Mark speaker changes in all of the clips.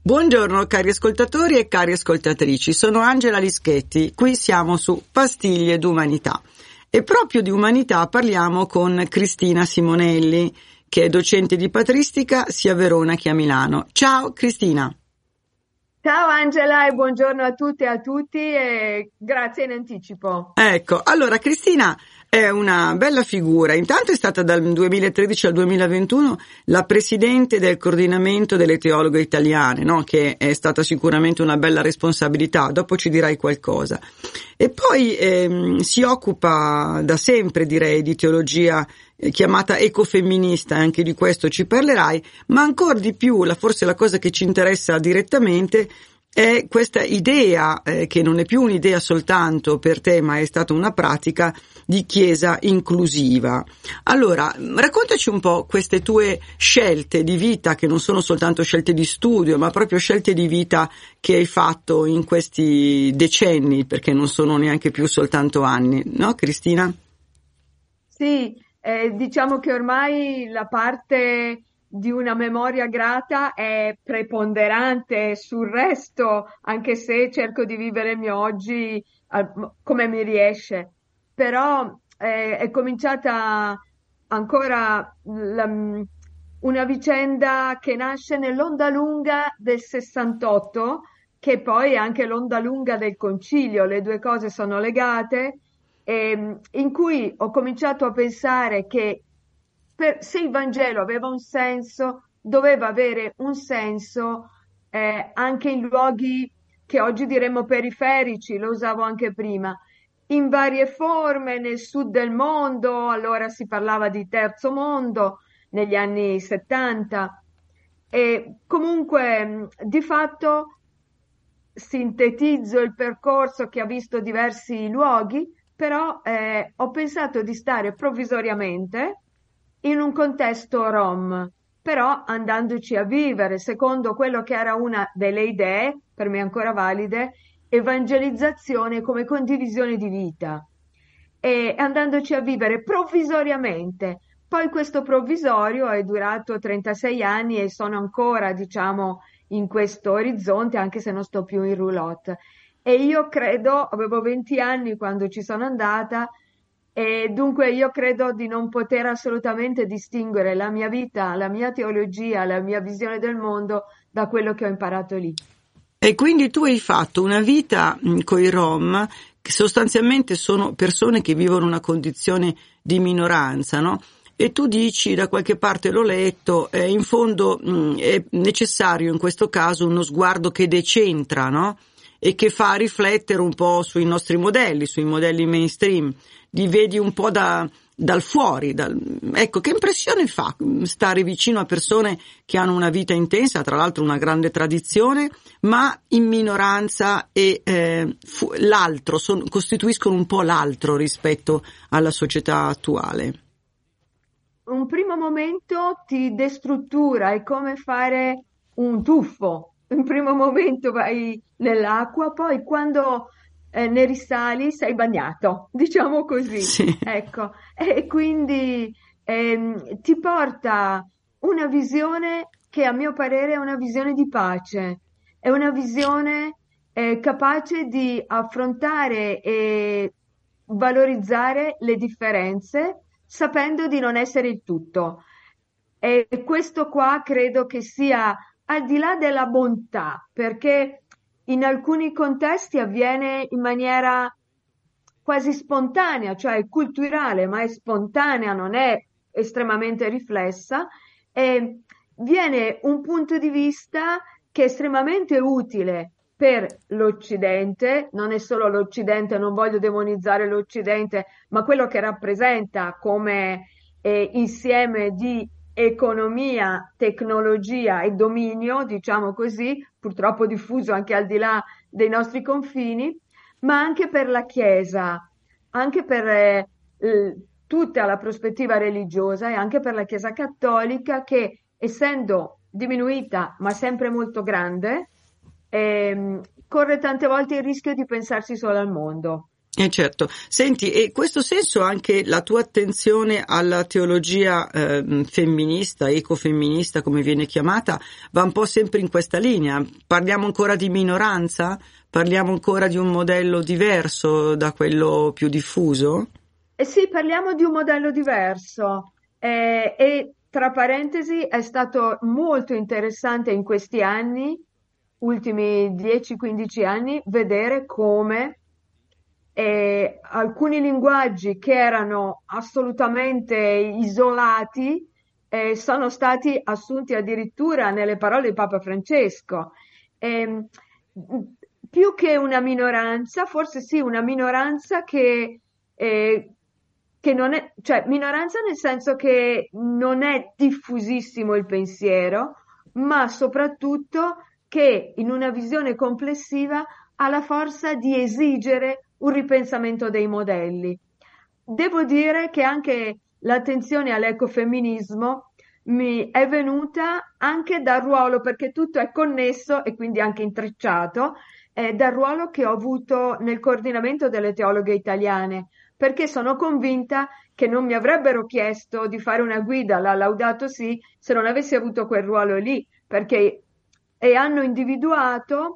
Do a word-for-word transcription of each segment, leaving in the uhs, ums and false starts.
Speaker 1: Buongiorno cari ascoltatori e cari ascoltatrici, sono Angela Lischetti, qui siamo su Pastiglie d'Umanità e proprio di umanità parliamo con Cristina Simonelli, che è docente di patristica sia a Verona che a Milano. Ciao Cristina.
Speaker 2: Ciao Angela e buongiorno a tutte e a tutti e grazie in anticipo.
Speaker 1: Ecco, allora Cristina è una bella figura, intanto è stata dal duemilatredici al duemilaventuno la presidente del coordinamento delle teologhe italiane, no? Che è stata sicuramente una bella responsabilità, dopo ci dirai qualcosa. E poi ehm, si occupa da sempre, direi, di teologia eh, chiamata ecofemminista, anche di questo ci parlerai, ma ancora di più, la, forse la cosa che ci interessa direttamente è questa idea, eh, che non è più un'idea soltanto per te, ma è stata una pratica di chiesa inclusiva. Allora, raccontaci un po' queste tue scelte di vita, che non sono soltanto scelte di studio, ma proprio scelte di vita che hai fatto in questi decenni, perché non sono neanche più soltanto anni, no Cristina?
Speaker 2: Sì, eh, diciamo che ormai la parte di una memoria grata è preponderante sul resto, anche se cerco di vivere il mio oggi eh, come mi riesce. Però eh, è cominciata ancora la- una vicenda che nasce nell'onda lunga del sessantotto, che poi è anche l'onda lunga del concilio, le due cose sono legate, ehm, in cui ho cominciato a pensare che per- se il Vangelo aveva un senso, doveva avere un senso eh, anche in luoghi che oggi diremmo periferici, lo usavo anche prima, in varie forme nel sud del mondo, allora si parlava di terzo mondo negli anni settanta e comunque mh, di fatto sintetizzo il percorso che ha visto diversi luoghi, però eh, ho pensato di stare provvisoriamente in un contesto rom, però andandoci a vivere secondo quello che era una delle idee, per me ancora valide, evangelizzazione come condivisione di vita e andandoci a vivere provvisoriamente. Poi questo provvisorio è durato trentasei anni e sono ancora, diciamo, in questo orizzonte, anche se non sto più in roulotte. E io credo, avevo venti anni quando ci sono andata, e dunque io credo di non poter assolutamente distinguere la mia vita, la mia teologia, la mia visione del mondo da quello che ho imparato lì.
Speaker 1: E quindi tu hai fatto una vita con i Rom, che sostanzialmente sono persone che vivono una condizione di minoranza, no? E tu dici, da qualche parte l'ho letto, eh, in fondo mh, è necessario in questo caso uno sguardo che decentra, no? E che fa riflettere un po' sui nostri modelli, sui modelli mainstream, li vedi un po' da, dal fuori. Dal, ecco, che impressione fa stare vicino a persone che hanno una vita intensa, tra l'altro una grande tradizione, ma in minoranza e eh, fu, l'altro, son, costituiscono un po' l'altro rispetto alla società attuale.
Speaker 2: Un primo momento ti destruttura, è come fare un tuffo. Un primo momento vai nell'acqua, poi quando eh, ne risali sei bagnato, diciamo così.
Speaker 1: Sì.
Speaker 2: Ecco, e quindi ehm, ti porta una visione che a mio parere è una visione di pace, è una visione eh, capace di affrontare e valorizzare le differenze sapendo di non essere il tutto. E questo qua credo che sia al di là della bontà, perché in alcuni contesti avviene in maniera quasi spontanea, cioè è culturale, ma è spontanea, non è estremamente riflessa, e viene un punto di vista che è estremamente utile per l'Occidente, non è solo l'Occidente, non voglio demonizzare l'Occidente, ma quello che rappresenta come eh, insieme di economia, tecnologia e dominio, diciamo così, purtroppo diffuso anche al di là dei nostri confini, ma anche per la Chiesa, anche per eh, l- tutta la prospettiva religiosa e anche per la Chiesa cattolica che, essendo diminuita ma sempre molto grande, ehm, corre tante volte il rischio di pensarsi solo al mondo.
Speaker 1: Eh certo. Senti, e in questo senso anche la tua attenzione alla teologia eh, femminista, ecofemminista come viene chiamata, va un po' sempre in questa linea. Parliamo ancora di minoranza? Parliamo ancora di un modello diverso da quello più diffuso?
Speaker 2: Eh sì, parliamo di un modello diverso eh, e tra parentesi è stato molto interessante in questi anni, ultimi dieci quindici anni, vedere come eh, alcuni linguaggi che erano assolutamente isolati eh, sono stati assunti addirittura nelle parole di Papa Francesco. Ehm, più che una minoranza, forse sì, una minoranza che, eh, che non è, cioè minoranza nel senso che non è diffusissimo il pensiero, ma soprattutto che in una visione complessiva ha la forza di esigere un ripensamento dei modelli. Devo dire che anche l'attenzione all'ecofemminismo mi è venuta anche dal ruolo, perché tutto è connesso e quindi anche intrecciato, eh, dal ruolo che ho avuto nel coordinamento delle teologhe italiane, perché sono convinta che non mi avrebbero chiesto di fare una guida alla Laudato Si se non avessi avuto quel ruolo lì, perché e hanno individuato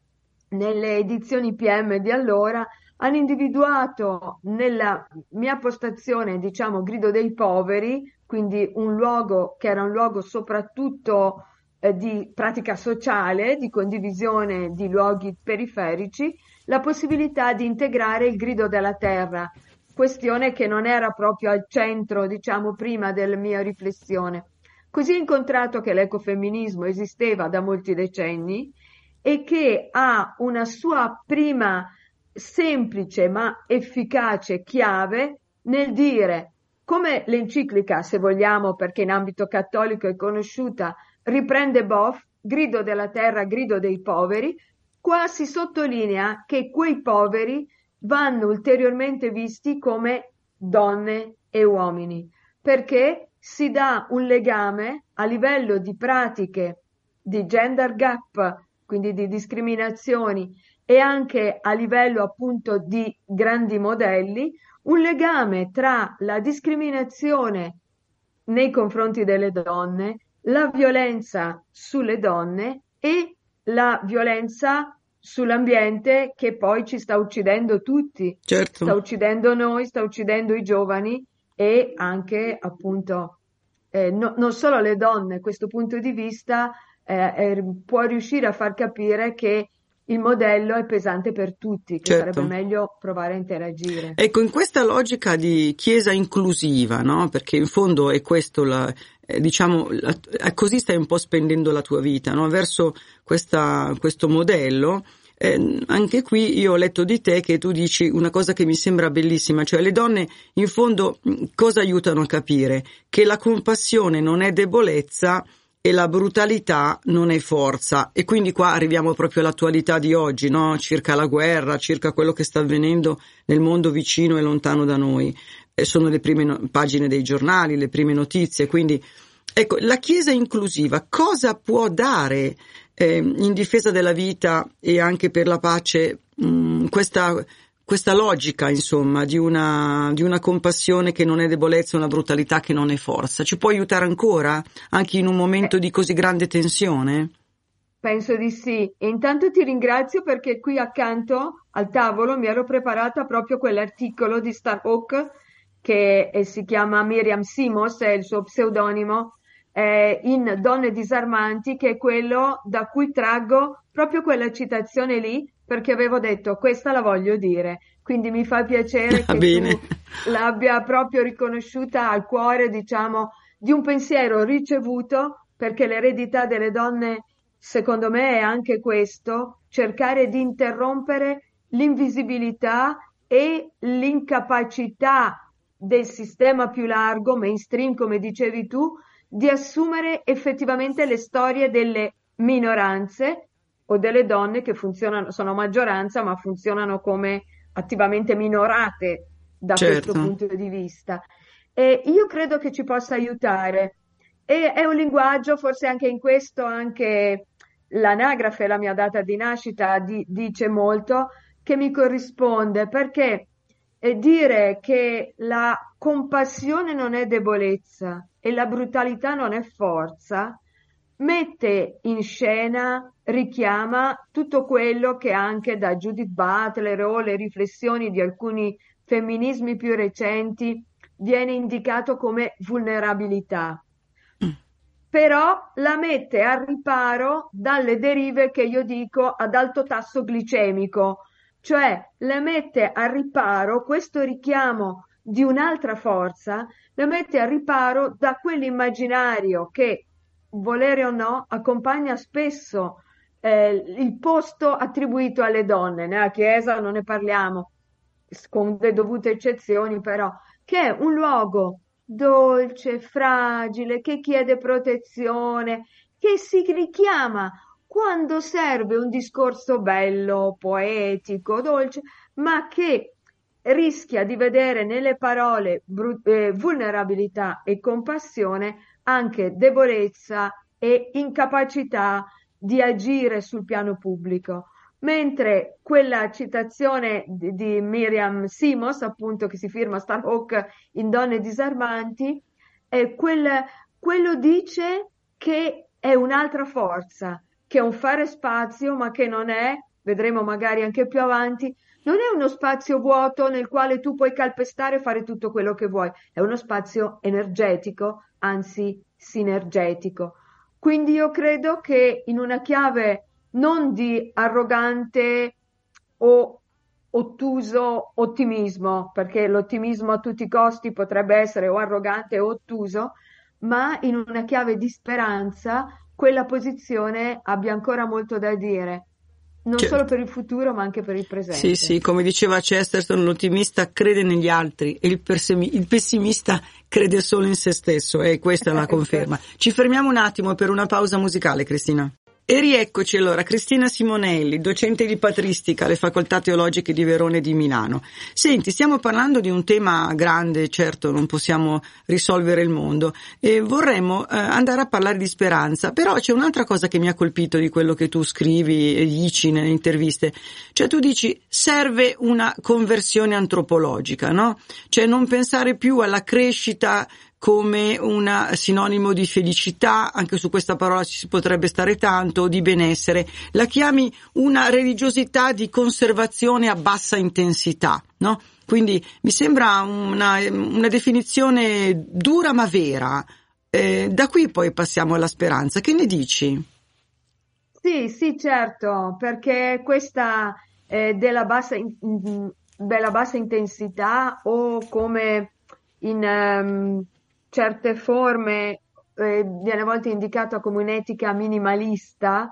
Speaker 2: nelle edizioni P M di allora, hanno individuato nella mia postazione, diciamo, Grido dei Poveri, quindi un luogo che era un luogo soprattutto eh, di pratica sociale, di condivisione di luoghi periferici, la possibilità di integrare il grido della terra, questione che non era proprio al centro, diciamo, prima della mia riflessione. Così ho incontrato che l'ecofemminismo esisteva da molti decenni e che ha una sua prima semplice ma efficace chiave nel dire, come l'enciclica, se vogliamo, perché in ambito cattolico è conosciuta, riprende Boff, grido della terra, grido dei poveri, qua si sottolinea che quei poveri vanno ulteriormente visti come donne e uomini, perché si dà un legame a livello di pratiche di gender gap, quindi di discriminazioni, e anche a livello appunto di grandi modelli, un legame tra la discriminazione nei confronti delle donne, la violenza sulle donne e la violenza sull'ambiente che poi ci sta uccidendo tutti,
Speaker 1: Certo.
Speaker 2: sta uccidendo noi, sta uccidendo i giovani e anche appunto eh, no, non solo le donne. Questo punto di vista eh, eh, può riuscire a far capire che il modello è pesante per tutti, che
Speaker 1: Certo.
Speaker 2: sarebbe meglio provare a interagire.
Speaker 1: Ecco, in questa logica di chiesa inclusiva, no? Perché in fondo è questo, la, eh, diciamo, la, così stai un po' spendendo la tua vita, no? Verso questa, questo modello. Eh, anche qui io ho letto di te che tu dici una cosa che mi sembra bellissima, cioè le donne in fondo cosa aiutano a capire? Che la compassione non è debolezza e la brutalità non è forza, e quindi qua arriviamo proprio all'attualità di oggi, no? Circa la guerra, circa quello che sta avvenendo nel mondo vicino e lontano da noi. Eh, sono le prime no- pagine dei giornali, le prime notizie, quindi ecco, la Chiesa inclusiva cosa può dare eh, in difesa della vita e anche per la pace, mh, questa questa logica, insomma, di una, di una compassione che non è debolezza, una brutalità che non è forza. Ci può aiutare ancora, anche in un momento
Speaker 2: Eh,
Speaker 1: di così grande tensione?
Speaker 2: Penso di sì. E intanto ti ringrazio perché qui accanto al tavolo mi ero preparata proprio quell'articolo di Starhawk che eh, si chiama Miriam Simos, è il suo pseudonimo, eh, in Donne disarmanti, che è quello da cui traggo proprio quella citazione lì, perché avevo detto questa la voglio dire. Quindi mi fa piacere
Speaker 1: Va
Speaker 2: che tu
Speaker 1: bene.
Speaker 2: l'abbia proprio riconosciuta al cuore, diciamo, di un pensiero ricevuto, perché l'eredità delle donne, secondo me, è anche questo, cercare di interrompere l'invisibilità e l'incapacità del sistema più largo, mainstream, come dicevi tu, di assumere effettivamente le storie delle minoranze o delle donne che funzionano, sono maggioranza, ma funzionano come attivamente minorate da questo
Speaker 1: Certo.
Speaker 2: punto di vista. E io credo che ci possa aiutare. E è un linguaggio, forse anche in questo, anche l'anagrafe, la mia data di nascita, di- dice molto, che mi corrisponde, perché e dire che la compassione non è debolezza e la brutalità non è forza, mette in scena, richiama tutto quello che anche da Judith Butler o le riflessioni di alcuni femminismi più recenti viene indicato come vulnerabilità. Però la mette al riparo dalle derive che io dico ad alto tasso glicemico, cioè la mette al riparo, questo richiamo di un'altra forza, la mette al riparo da quell'immaginario che, volere o no, accompagna spesso eh, il posto attribuito alle donne. Nella Chiesa non ne parliamo, con le dovute eccezioni però, che è un luogo dolce, fragile, che chiede protezione, che si richiama quando serve un discorso bello, poetico, dolce, ma che rischia di vedere nelle parole bru- eh, vulnerabilità e compassione anche debolezza e incapacità di agire sul piano pubblico. Mentre quella citazione di, di Miriam Simos, appunto, che si firma Starhawk in Donne disarmanti, è quel, quello dice che è un'altra forza, che è un fare spazio, ma che non è, vedremo magari anche più avanti, non è uno spazio vuoto nel quale tu puoi calpestare e fare tutto quello che vuoi, è uno spazio energetico, anzi sinergetico. Quindi io credo che in una chiave non di arrogante o ottuso ottimismo, perché l'ottimismo a tutti i costi potrebbe essere o arrogante o ottuso, ma in una chiave di speranza quella posizione abbia ancora molto da dire, non
Speaker 1: Certo.
Speaker 2: solo per il futuro ma anche per il presente.
Speaker 1: Sì, sì, come diceva Chesterton, l'ottimista crede negli altri e il, persemi- il pessimista crede solo in se stesso, e questa è la conferma. Ci fermiamo un attimo per una pausa musicale, Cristina. E rieccoci allora, Cristina Simonelli, docente di patristica alle facoltà teologiche di Verona e di Milano. Senti, stiamo parlando di un tema grande, certo non possiamo risolvere il mondo, e vorremmo eh, andare a parlare di speranza, però c'è un'altra cosa che mi ha colpito di quello che tu scrivi e dici nelle interviste, cioè tu dici serve una conversione antropologica, no? Cioè non pensare più alla crescita come un sinonimo di felicità, anche su questa parola ci si potrebbe stare tanto, di benessere. La chiami una religiosità di conservazione a bassa intensità, no? Quindi mi sembra una, una definizione dura ma vera. Eh, da qui poi passiamo alla speranza. Che ne dici?
Speaker 2: Sì, sì, certo, perché questa eh, della bassa, in- in- della bassa intensità o come in ehm, certe forme eh, viene a volte indicata come un'etica minimalista,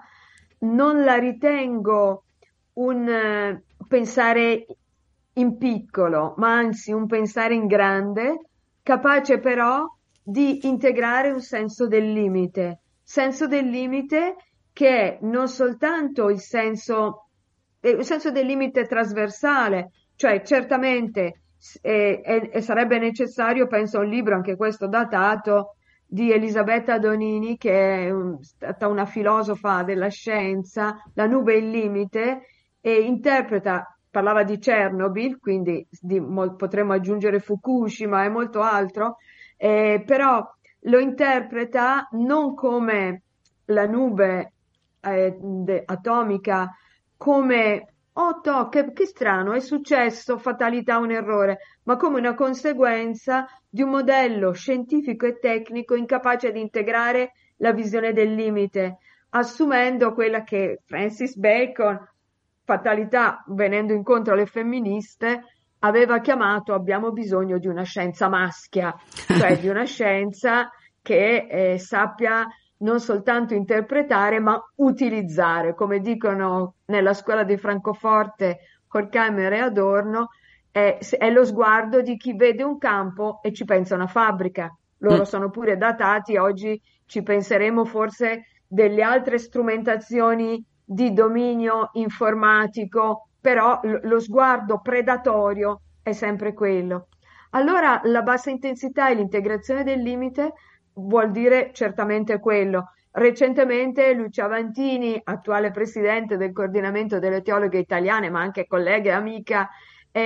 Speaker 2: non la ritengo un eh, pensare in piccolo, ma anzi un pensare in grande, capace però di integrare un senso del limite, senso del limite che è non soltanto il senso, eh, il senso del limite trasversale, cioè certamente e, e- e sarebbe necessario, penso, un libro, anche questo datato, di Elisabetta Donini, che è un- stata una filosofa della scienza, La nube e il limite, e interpreta, parlava di Chernobyl, quindi di, mol- potremmo aggiungere Fukushima e molto altro, eh, però lo interpreta non come la nube eh, de- atomica, come oh, to, che, che strano, è successo, fatalità, un errore, ma come una conseguenza di un modello scientifico e tecnico incapace di integrare la visione del limite, assumendo quella che Francis Bacon, fatalità, venendo incontro alle femministe, aveva chiamato abbiamo bisogno di una scienza maschia, cioè di una scienza che eh, sappia non soltanto interpretare, ma utilizzare, come dicono nella scuola di Francoforte Horkheimer e Adorno, è, è lo sguardo di chi vede un campo e ci pensa a una fabbrica. Loro
Speaker 1: Mm.
Speaker 2: sono pure datati, oggi ci penseremo forse delle altre strumentazioni di dominio informatico, però lo, lo sguardo predatorio è sempre quello. Allora la bassa intensità e l'integrazione del limite vuol dire certamente quello. Recentemente Lucia Vantini, attuale presidente del coordinamento delle teologhe italiane, ma anche collega e amica, eh,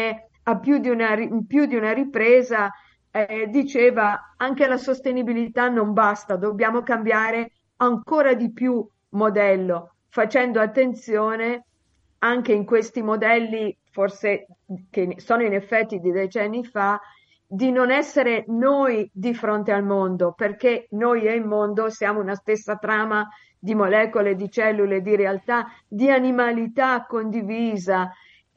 Speaker 2: a più di una, ri- in più di una ripresa eh, diceva anche la sostenibilità non basta, dobbiamo cambiare ancora di più modello, facendo attenzione anche in questi modelli, forse che sono in effetti di decenni fa, di non essere noi di fronte al mondo, perché noi e il mondo siamo una stessa trama di molecole, di cellule, di realtà, di animalità condivisa.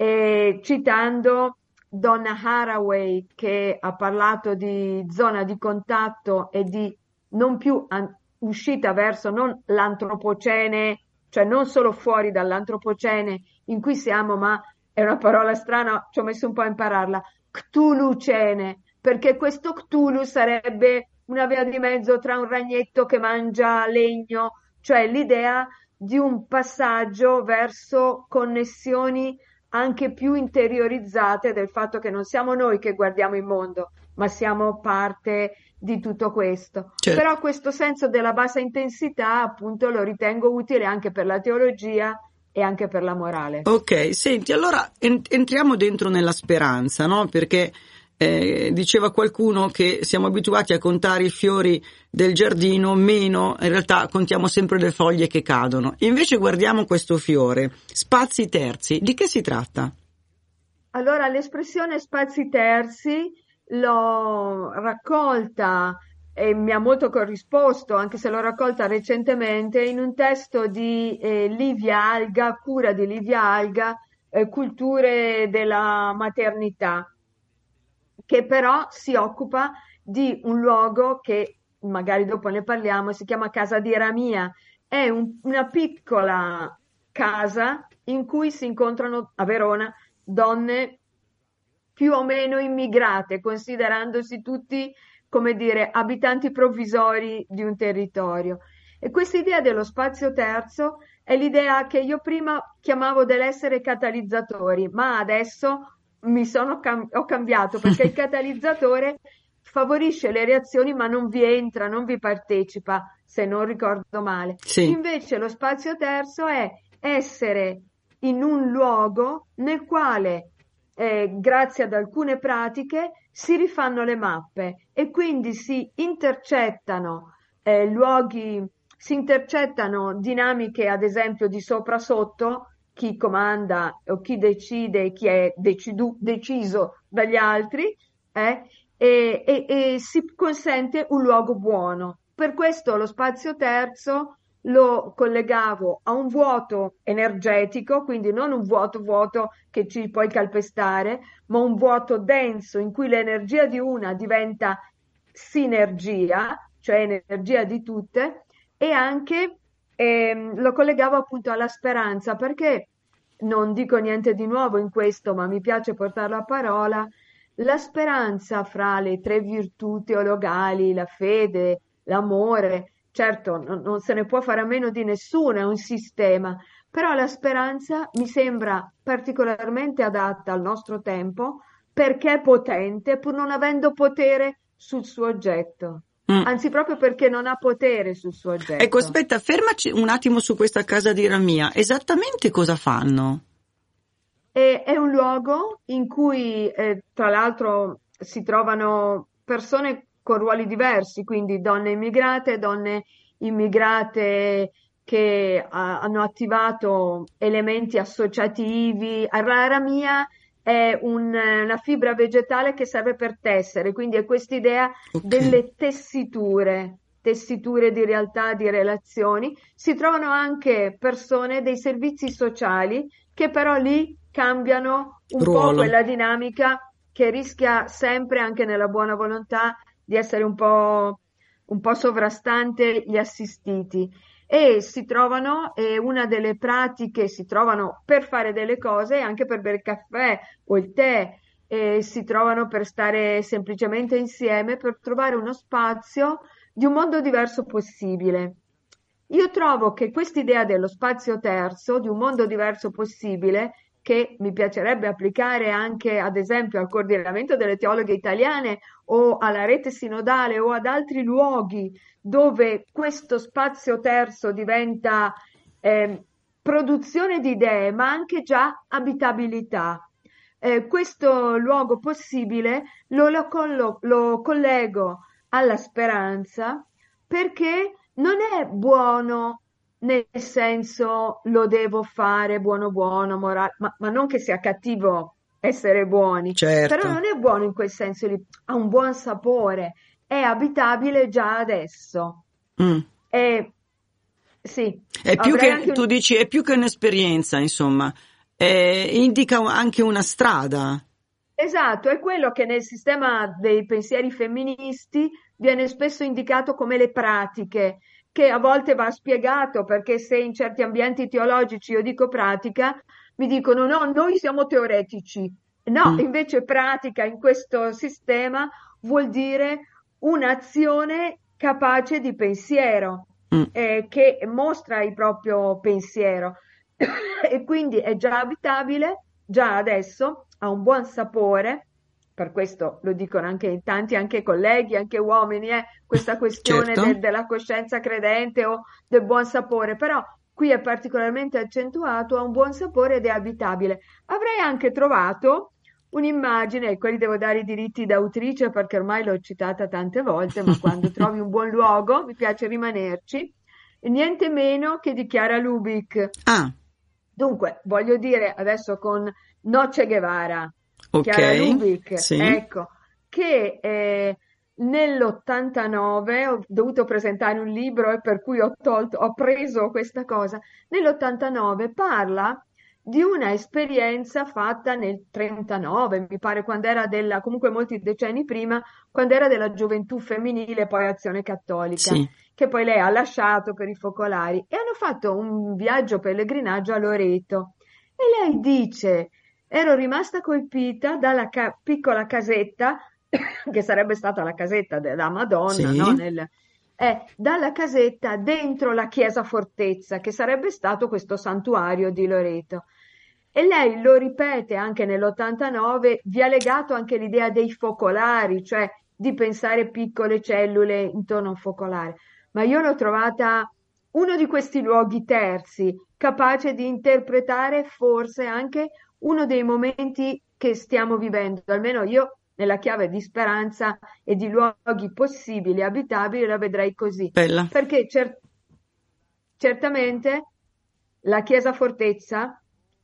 Speaker 2: E citando Donna Haraway, che ha parlato di zona di contatto e di non più an- uscita verso non l'antropocene, cioè non solo fuori dall'antropocene in cui siamo, ma è una parola strana, ci ho messo un po' a impararla, Cthulhucene, perché questo Cthulhu sarebbe una via di mezzo tra un ragnetto che mangia legno, cioè l'idea di un passaggio verso connessioni anche più interiorizzate del fatto che non siamo noi che guardiamo il mondo, ma siamo parte di tutto questo.
Speaker 1: Certo.
Speaker 2: Però questo senso della bassa intensità, appunto, lo ritengo utile anche per la teologia e anche per la morale.
Speaker 1: Ok, senti, allora en- entriamo dentro nella speranza, no? Perché eh, diceva qualcuno che siamo abituati a contare i fiori del giardino, meno, in realtà contiamo sempre le foglie che cadono. Invece guardiamo questo fiore, spazi terzi, di che si tratta?
Speaker 2: Allora, l'espressione spazi terzi l'ho raccolta e mi ha molto corrisposto, anche se l'ho raccolta recentemente, in un testo di eh, Livia Alga, cura di Livia Alga, eh, Culture della maternità, che però si occupa di un luogo che magari dopo ne parliamo, si chiama Casa di Ramia. È un- una piccola casa in cui si incontrano a Verona donne più o meno immigrate, considerandosi tutti, come dire, abitanti provvisori di un territorio. E questa idea dello spazio terzo è l'idea che io prima chiamavo dell'essere catalizzatori, ma adesso mi sono cam- ho cambiato perché il catalizzatore favorisce le reazioni ma non vi entra, non vi partecipa, se non ricordo male.
Speaker 1: Sì.
Speaker 2: Invece lo spazio terzo è essere in un luogo nel quale, eh, grazie ad alcune pratiche, si rifanno le mappe e quindi si intercettano eh, luoghi, si intercettano dinamiche, ad esempio, di sopra-sotto, chi comanda o chi decide, chi è decidu- deciso dagli altri, eh, e, e- e si consente un luogo buono. Per questo lo spazio terzo lo collegavo a un vuoto energetico, quindi non un vuoto vuoto che ci puoi calpestare, ma un vuoto denso in cui l'energia di una diventa sinergia, cioè energia di tutte, e anche ehm, lo collegavo appunto alla speranza, perché non dico niente di nuovo in questo, ma mi piace portarlo a parola. La speranza fra le tre virtù teologali, la fede, l'amore, certo non, non se ne può fare a meno di nessuno, è un sistema, però la speranza mi sembra particolarmente adatta al nostro tempo perché è potente, pur non avendo potere sul suo oggetto,
Speaker 1: Mm.
Speaker 2: anzi proprio perché non ha potere sul suo
Speaker 1: Ecco,
Speaker 2: oggetto.
Speaker 1: aspetta, fermaci un attimo su questa casa di Ramia. Esattamente cosa fanno?
Speaker 2: E è un luogo in cui, eh, tra l'altro, si trovano persone con ruoli diversi, quindi donne immigrate, donne immigrate che ah, hanno attivato elementi associativi. Rara mia è un- una fibra vegetale che serve per tessere, quindi è quest'idea
Speaker 1: Ok.
Speaker 2: delle tessiture, tessiture di realtà, di relazioni. Si trovano anche persone dei servizi sociali che però lì cambiano un po'
Speaker 1: Ruolo.
Speaker 2: quella dinamica che rischia sempre, anche nella buona volontà, di essere un po', un po' sovrastante gli assistiti. E si trovano, e una delle pratiche si trovano per fare delle cose, anche per bere il caffè o il tè, e si trovano per stare semplicemente insieme, per trovare uno spazio di un mondo diverso possibile. Io trovo che quest'idea dello spazio terzo, di un mondo diverso possibile, che mi piacerebbe applicare anche, ad esempio, al coordinamento delle teologhe italiane o alla rete sinodale o ad altri luoghi dove questo spazio terzo diventa eh, produzione di idee, ma anche già abitabilità. eh, questo luogo possibile lo, lo collo- lo collego alla speranza perché non è buono nel senso lo devo fare, buono buono, morale, ma, ma non che sia cattivo essere buoni, però
Speaker 1: certo.
Speaker 2: non è buono in quel senso lì, ha un buon sapore, è abitabile già adesso.
Speaker 1: Mm.
Speaker 2: E sì,
Speaker 1: È più
Speaker 2: avrei
Speaker 1: che,
Speaker 2: anche un...
Speaker 1: tu dici, è più che un'esperienza, insomma, Eh, indica anche una strada.
Speaker 2: Esatto, è quello che nel sistema dei pensieri femministi viene spesso indicato come le pratiche, che a volte va spiegato perché se in certi ambienti teologici io dico pratica, mi dicono no, noi siamo teoretici. No,
Speaker 1: Mm,
Speaker 2: invece pratica in questo sistema vuol dire un'azione capace di pensiero,
Speaker 1: mm.
Speaker 2: eh, che mostra il proprio pensiero e quindi è già abitabile, già adesso ha un buon sapore, per questo lo dicono anche tanti, anche colleghi, anche uomini, eh, questa questione
Speaker 1: Certo.
Speaker 2: del- della coscienza credente o del buon sapore, però qui è particolarmente accentuato, ha un buon sapore ed è abitabile. Avrei anche trovato un'immagine, e quelli devo dare i diritti d'autrice perché ormai l'ho citata tante volte, ma quando trovi un buon luogo mi piace rimanerci, niente meno che di Chiara Lubick.
Speaker 1: Ah,
Speaker 2: Dunque, voglio dire adesso con Noce Guevara,
Speaker 1: ok,
Speaker 2: Chiara Lubick,
Speaker 1: sì,
Speaker 2: ecco, che eh, nell'ottantanove ho dovuto presentare un libro e per cui ho tolto, ho preso questa cosa. Nell'ottantanove parla di una esperienza fatta nel trentanove, mi pare, quando era della, comunque molti decenni prima, quando era della Gioventù Femminile, poi Azione Cattolica,
Speaker 1: sì.
Speaker 2: che poi lei ha lasciato per i focolari, e hanno fatto un viaggio pellegrinaggio a Loreto. E lei dice, ero rimasta colpita dalla ca- piccola casetta, che sarebbe stata la casetta della Madonna, no?
Speaker 1: Sì,
Speaker 2: Nel, eh, dalla casetta dentro la chiesa fortezza, che sarebbe stato questo santuario di Loreto. E lei lo ripete anche nell'ottantanove, vi ha legato anche l'idea dei focolari, cioè di pensare piccole cellule intorno a un focolare. Ma io l'ho trovata uno di questi luoghi terzi, capace di interpretare forse anche uno dei momenti che stiamo vivendo, almeno io nella chiave di speranza e di luoghi possibili, abitabili, la vedrei così.
Speaker 1: bella.
Speaker 2: Perché cer- certamente la chiesa fortezza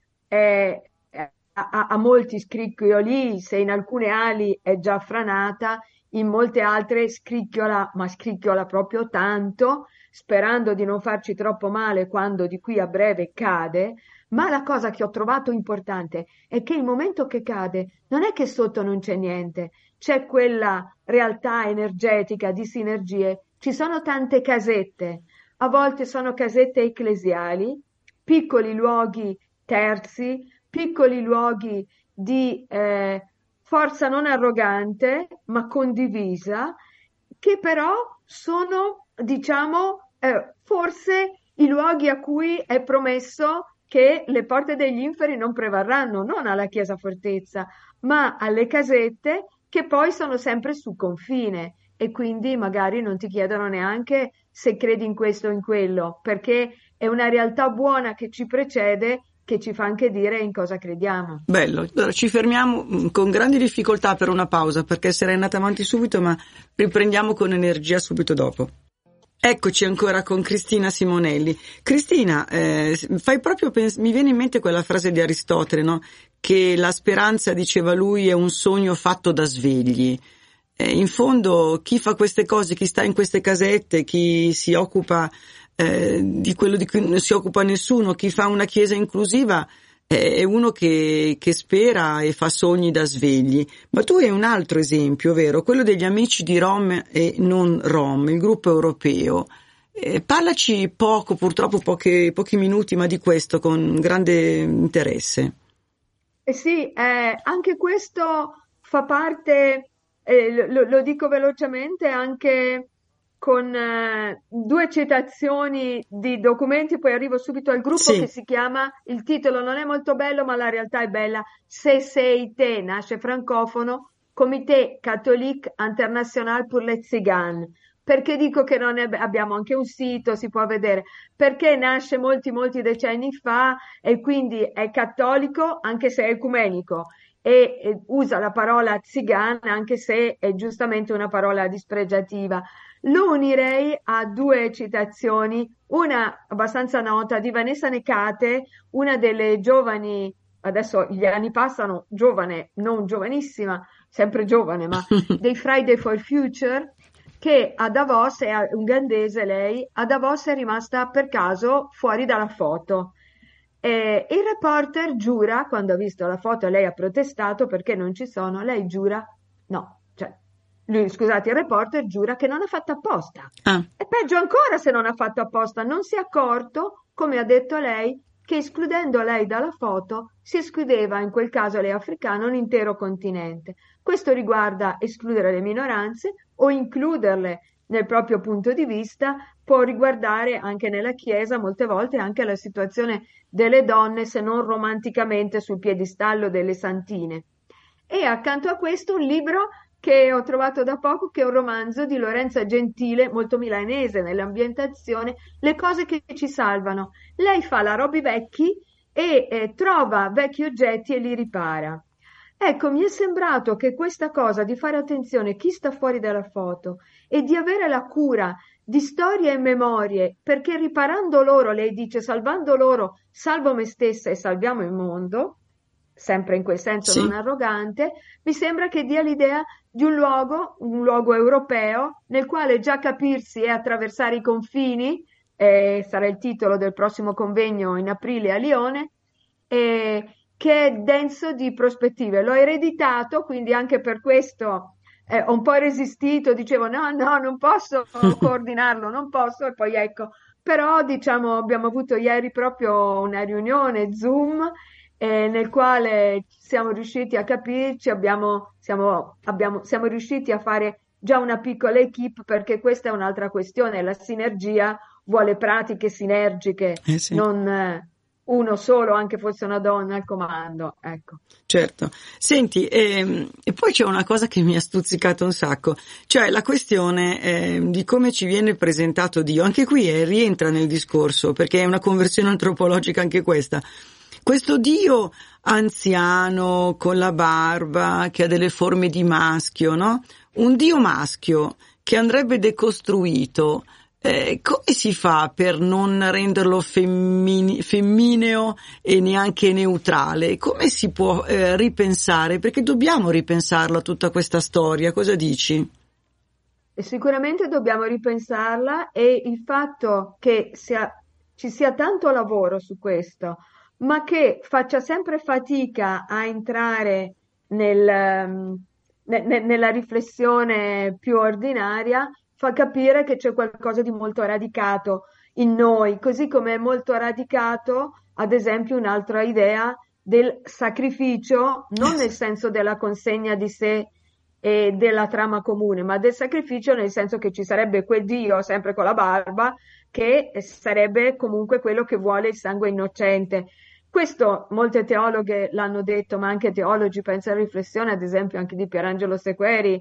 Speaker 2: è, è- ha, ha molti scricchioli, se in alcune ali è già franata, in molte altre scricchiola, ma scricchiola proprio tanto, sperando di non farci troppo male quando di qui a breve cade. Ma la cosa che ho trovato importante è che il momento che cade non è che sotto non c'è niente, c'è quella realtà energetica di sinergie, ci sono tante casette, a volte sono casette ecclesiali, piccoli luoghi terzi, piccoli luoghi di eh, forza non arrogante, ma condivisa, che però sono, diciamo, eh, forse i luoghi a cui è promesso che le porte degli inferi non prevarranno, non alla Chiesa Fortezza, ma alle casette che poi sono sempre su confine e quindi magari non ti chiedono neanche se credi in questo o in quello, perché è una realtà buona che ci precede che ci fa anche dire in cosa crediamo.
Speaker 1: Bello, allora ci fermiamo mm, con grandi difficoltà per una pausa perché sarei andata avanti subito, ma riprendiamo con energia subito dopo. Eccoci ancora con Cristina Simonelli. Cristina, eh, fai proprio pens- mi viene in mente quella frase di Aristotele, no? Che la speranza, diceva lui, è un sogno fatto da svegli. Eh, in fondo, chi fa queste cose, chi sta in queste casette, chi si occupa eh, di quello di cui non si occupa nessuno, chi fa una chiesa inclusiva, eh, è uno che, che spera e fa sogni da svegli. Ma tu hai un altro esempio, vero? Quello degli amici di Rom e non Rom, il gruppo europeo. Eh, parlaci poco, purtroppo poche, pochi minuti, ma di questo con grande interesse.
Speaker 2: Eh sì, eh, anche questo fa parte, eh, lo, lo dico velocemente, anche con eh, due citazioni di documenti, poi arrivo subito al gruppo che
Speaker 1: Sì,
Speaker 2: si chiama, il titolo non è molto bello, ma la realtà è bella, Se sei te, nasce francofono, Comité catholique international pour les Tziganes, Perché dico che non è, abbiamo anche un sito, si può vedere, perché nasce molti, molti decenni fa e quindi è cattolico anche se è ecumenico e, e usa la parola zigana anche se è giustamente una parola dispregiativa. Lo unirei a due citazioni, una abbastanza nota di Vanessa Necate, una delle giovani, adesso gli anni passano, giovane, non giovanissima, sempre giovane, ma dei Friday for Future, che a Davos, è ugandese lei, a Davos è rimasta per caso fuori dalla foto. E il reporter giura, quando ha visto la foto, lei ha protestato perché non ci sono, lei giura, no, cioè, lui, scusate, il reporter giura che non ha fatto apposta.
Speaker 1: Ah,
Speaker 2: E peggio ancora se non ha fatto apposta, non si è accorto, come ha detto lei, che escludendo lei dalla foto si escludeva, in quel caso lei africana, un intero continente. Questo riguarda escludere le minoranze o includerle nel proprio punto di vista, può riguardare anche nella Chiesa molte volte anche la situazione delle donne, se non romanticamente sul piedistallo delle santine. E accanto a questo un libro che ho trovato da poco, che è un romanzo di Lorenza Gentile, molto milanese nell'ambientazione, Le cose che ci salvano. Lei fa la Roby Vecchi e eh, trova vecchi oggetti e li ripara. Ecco, mi è sembrato che questa cosa di fare attenzione a chi sta fuori dalla foto e di avere la cura di storie e memorie, perché riparando loro, lei dice, salvando loro, salvo me stessa e salviamo il mondo, sempre in quel senso
Speaker 1: sì.
Speaker 2: non arrogante, mi sembra che dia l'idea di un luogo, un luogo europeo, nel quale già capirsi è attraversare i confini, eh, sarà il titolo del prossimo convegno in aprile a Lione, eh, che è denso di prospettive. L'ho ereditato, quindi anche per questo eh, ho un po' resistito, dicevo no, no, non posso coordinarlo, non posso, e poi ecco, però diciamo abbiamo avuto ieri proprio una riunione Zoom eh, nel quale siamo riusciti a capirci, abbiamo, siamo, abbiamo, siamo riusciti a fare già una piccola equipe, perché questa è un'altra questione, la sinergia vuole pratiche sinergiche,
Speaker 1: Eh sì.
Speaker 2: non eh, uno solo, anche fosse una donna al comando, ecco.
Speaker 1: Certo. Senti, ehm, e poi c'è una cosa che mi ha stuzzicato un sacco, cioè la questione eh, di come ci viene presentato Dio. Anche qui eh, rientra nel discorso, perché è una conversione antropologica anche questa. Questo Dio anziano, con la barba, che ha delle forme di maschio, no? Un Dio maschio che andrebbe decostruito. Eh, come si fa per non renderlo femmini- femmineo e neanche neutrale? Come si può eh, ripensare? Perché dobbiamo ripensarla tutta questa storia, cosa dici?
Speaker 2: E sicuramente dobbiamo ripensarla, e il fatto che sia, ci sia tanto lavoro su questo, ma che faccia sempre fatica a entrare nel, ehm, ne- ne- nella riflessione più ordinaria, fa capire che c'è qualcosa di molto radicato in noi, così come è molto radicato, ad esempio, un'altra idea del sacrificio, non nel senso della consegna di sé e della trama comune, ma del sacrificio nel senso che ci sarebbe quel Dio, sempre con la barba, che sarebbe comunque quello che vuole il sangue innocente. Questo molte teologhe l'hanno detto, ma anche teologi, penso alla riflessione, ad esempio anche di Pierangelo Sequeri,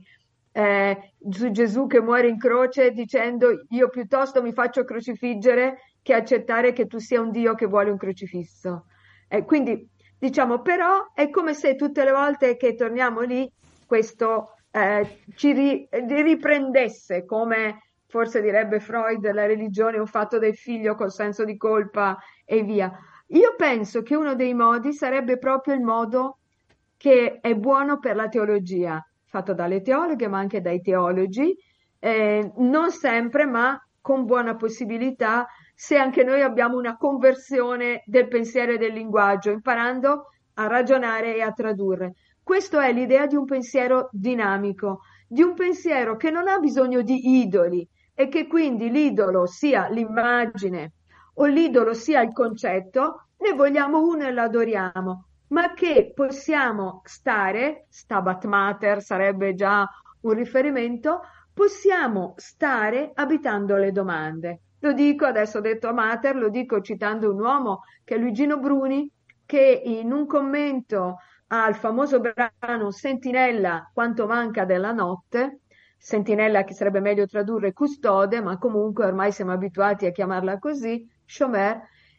Speaker 2: eh, su Gesù che muore in croce dicendo io piuttosto mi faccio crocifiggere che accettare che tu sia un Dio che vuole un crocifisso. Eh, quindi diciamo, però è come se tutte le volte che torniamo lì questo eh, ci ri- riprendesse, come forse direbbe Freud, la religione è un fatto del figlio col senso di colpa e via. Io penso che uno dei modi sarebbe proprio il modo che è buono per la teologia, fatto dalle teologhe ma anche dai teologi, eh, non sempre, ma con buona possibilità, se anche noi abbiamo una conversione del pensiero e del linguaggio, imparando a ragionare e a tradurre. Questa è l'idea di un pensiero dinamico, di un pensiero che non ha bisogno di idoli e che quindi l'idolo sia l'immagine o l'idolo sia il concetto, ne vogliamo uno e lo adoriamo, ma che possiamo stare, Stabat Mater sarebbe già un riferimento, possiamo stare abitando le domande. Lo dico, adesso ho detto Mater, lo dico citando un uomo che è Luigino Bruni, che in un commento al famoso brano Sentinella, quanto manca della notte, sentinella, che sarebbe meglio tradurre custode, ma comunque ormai siamo abituati a chiamarla così, Shomer,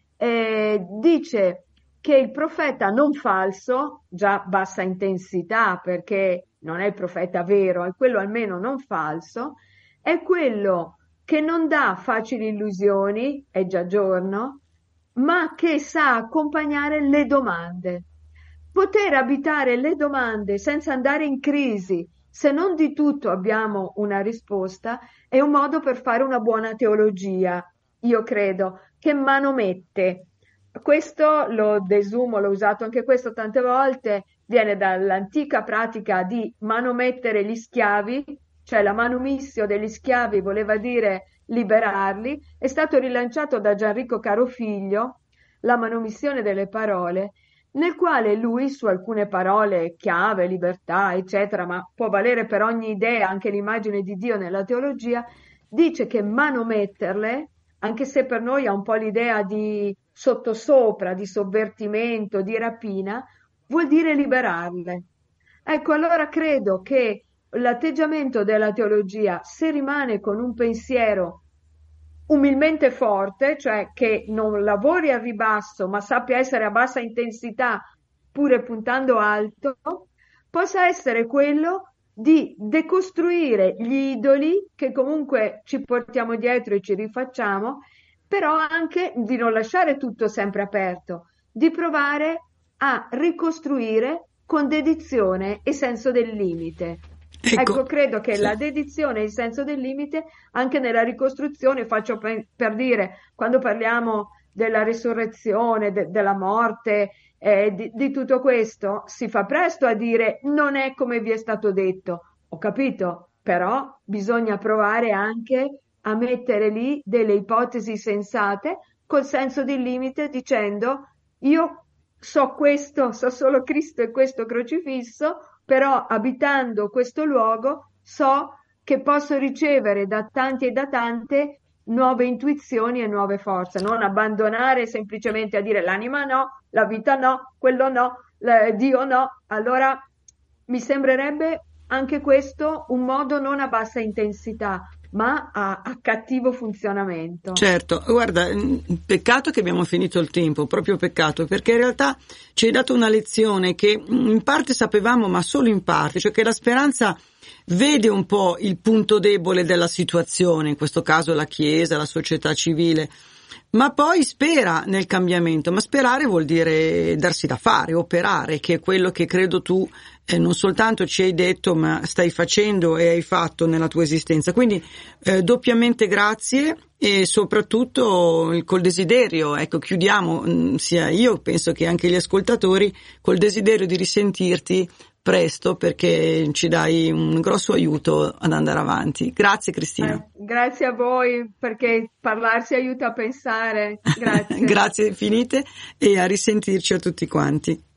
Speaker 2: eh, dice che il profeta non falso, già bassa intensità perché non è il profeta vero, è quello almeno non falso, è quello che non dà facili illusioni, è già giorno, ma che sa accompagnare le domande. Poter abitare le domande senza andare in crisi, se non di tutto abbiamo una risposta, è un modo per fare una buona teologia, io credo, che manomette. Questo lo desumo, l'ho usato anche questo tante volte, viene dall'antica pratica di manomettere gli schiavi, cioè la manumissio degli schiavi voleva dire liberarli, è stato rilanciato da Gianrico Carofiglio, la manomissione delle parole, nel quale lui su alcune parole chiave, libertà, eccetera, ma può valere per ogni idea, anche l'immagine di Dio nella teologia, dice che manometterle, anche se per noi ha un po' l'idea di sottosopra, di sovvertimento, di rapina, vuol dire liberarle. Ecco, allora credo che l'atteggiamento della teologia, se rimane con un pensiero umilmente forte, cioè che non lavori al ribasso ma sappia essere a bassa intensità pure puntando alto, possa essere quello di decostruire gli idoli che comunque ci portiamo dietro e ci rifacciamo, però anche di non lasciare tutto sempre aperto, di provare a ricostruire con dedizione e senso del limite. Ecco, ecco credo che sì. La dedizione e il senso del limite anche nella ricostruzione, faccio per, per dire, quando parliamo della risurrezione, de, della morte, eh, di, di tutto questo, si fa presto a dire non è come vi è stato detto, ho capito, però bisogna provare anche a mettere lì delle ipotesi sensate col senso del limite, dicendo io so questo, so solo Cristo e questo crocifisso, però abitando questo luogo so che posso ricevere da tanti e da tante nuove intuizioni e nuove forze, non abbandonare semplicemente a dire l'anima no, la vita no, quello no, Dio no. Allora mi sembrerebbe anche questo un modo non a bassa intensità, ma a, a cattivo funzionamento.
Speaker 1: Certo, guarda, peccato che abbiamo finito il tempo, proprio peccato, perché in realtà ci hai dato una lezione che in parte sapevamo, ma solo in parte, cioè che la speranza vede un po' il punto debole della situazione, in questo caso la Chiesa, la società civile, ma poi spera nel cambiamento, ma sperare vuol dire darsi da fare, operare, che è quello che credo tu eh, non soltanto ci hai detto, ma stai facendo e hai fatto nella tua esistenza. Quindi eh, doppiamente grazie e soprattutto col desiderio, ecco, chiudiamo, mh, sia io, penso che anche gli ascoltatori, col desiderio di risentirti presto, perché ci dai un grosso aiuto ad andare avanti. Grazie Cristina.
Speaker 2: Eh, grazie a voi, perché parlarsi aiuta a pensare. Grazie.
Speaker 1: Grazie infinite e a risentirci a tutti quanti.